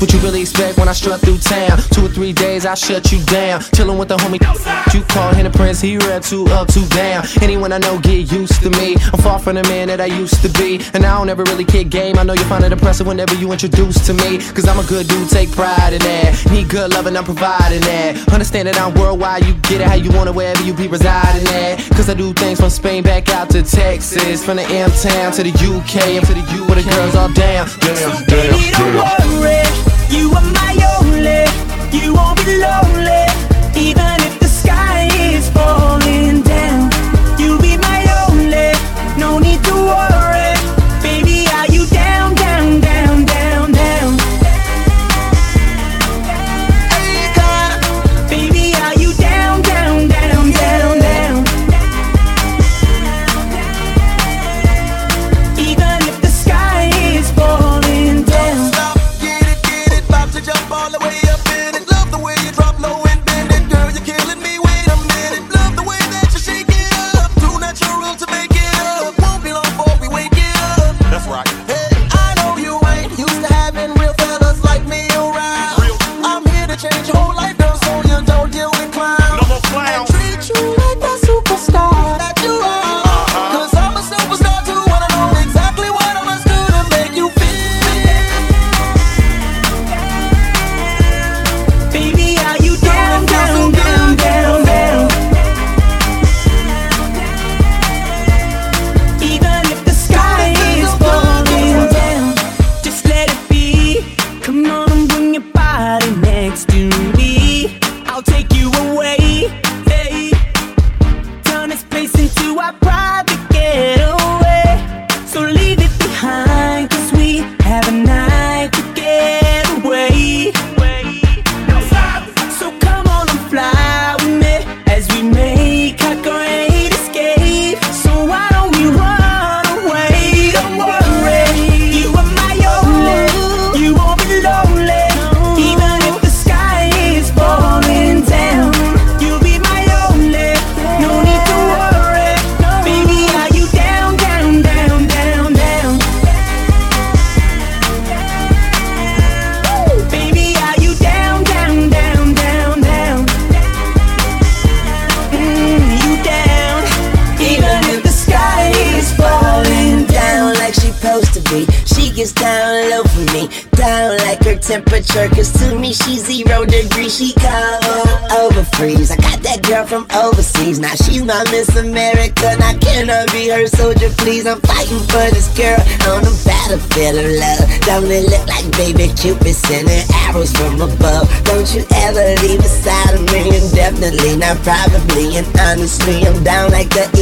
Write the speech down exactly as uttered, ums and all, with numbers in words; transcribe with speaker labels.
Speaker 1: What you really expect when I strut through town? Two or three days, I shut you down. Chillin' with the homie, you call him the prince. He rap two up, two down. Anyone I know get used to me. I'm far from the man that I used to be, and I don't ever really kick game. I know you find it impressive whenever you introduce to me, cause I'm a good dude, take pride in that. Need good loving, I'm providing that. Understand that I'm worldwide, you get it how you want it, wherever you be residing at. Cause I do things from Spain back out to Texas, from the M-Town to the U K, and to the U where the girls all down. Damn,
Speaker 2: so baby, don't worry, you are my only. You won't be lonely, even if the sky is falling down. You'll be my only, no need to worry. Baby, are you down, down, down, down, down? Hey God, baby, are you down, down, down, down, down? Even if the sky is falling down.
Speaker 3: Don't stop, get it, get it, about to jump all the way up in it. Love the way you drop low and bend it, girl, you're killing me. Wait a minute, love the way that you shake it up. Too natural to make it up. Won't be long before we wake it up. That's right. Hey, I know you ain't used to having real fellas like me around. Real. I'm here to change your whole life, girl, so you don't deal with clowns. No more clowns. And treat you like a superstar that you are. Uh-huh. Cause I'm a superstar too, wanna know exactly what I must do to make you feel.
Speaker 2: Baby, are you down, down, down, down, down? Even if the sky is falling down, just let it be. Come on and bring your body next to me. I'll take you away, hey. Turn this place into our private getaway. So leave it behind, cause we have a night to get away. So come on and fly with me as we make our great escape. So why don't we run away? Don't worry, you are my only. You won't be lonely, even if the sky is falling down. You'll be my only, no need to worry. Baby, are you down, down, down, down, down? Baby, are you down, down, down, down, down? Mm, you down, even if the sky is falling down like she supposed to be. She gets down low for me, down like her temperature, cause to me she's zero degrees. She cold over freeze. I got that girl from overseas, now she's my Miss America. Now can I be her soldier, please? I'm fighting for this girl on the battlefield of love. Don't it look like baby Cupid sending arrows from above? Don't you ever leave beside of me, indefinitely, not probably, and honestly I'm down like the